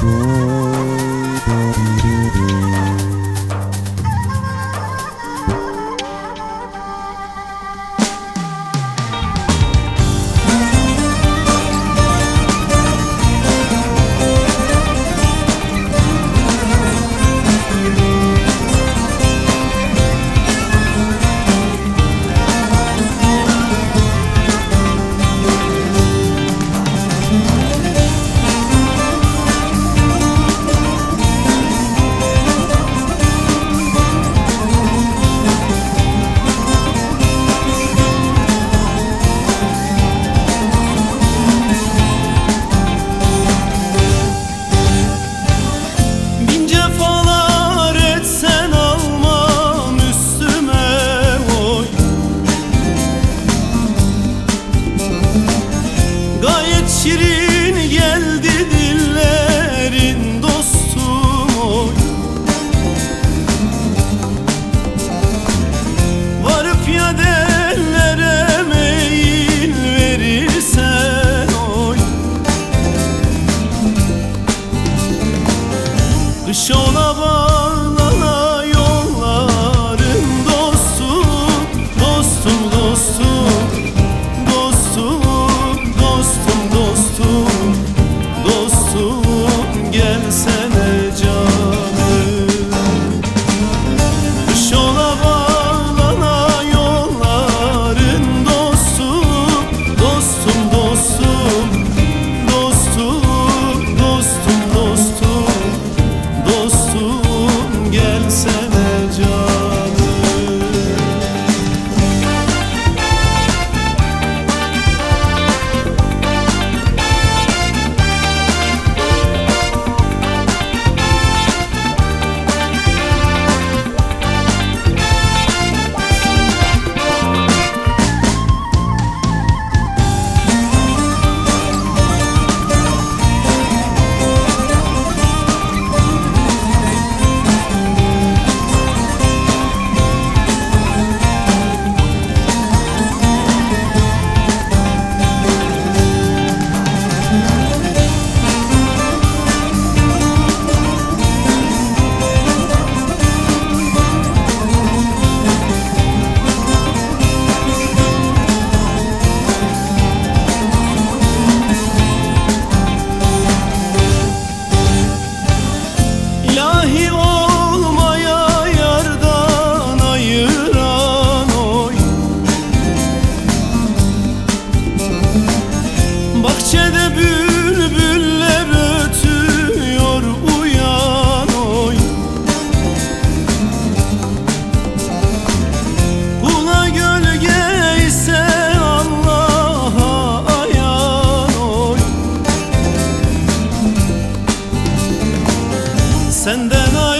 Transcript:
Şirin geldi dillerin dostum oy. Varıp ya dellere meyil verirsen oy. Kış ola bağlana yolların dostum, dostum, dostum, dostum. Dostum gelsene canım. Kış ola bağlana yolların dostum, dostum, dostum, dostum, dostum, dostum, dostum gelsene canım. İlahi olmaya yardan ayıran oy. Bahçede bülbüller ötüyor uyan oy. Kula gölge ise Allah'a ayan oy. Senden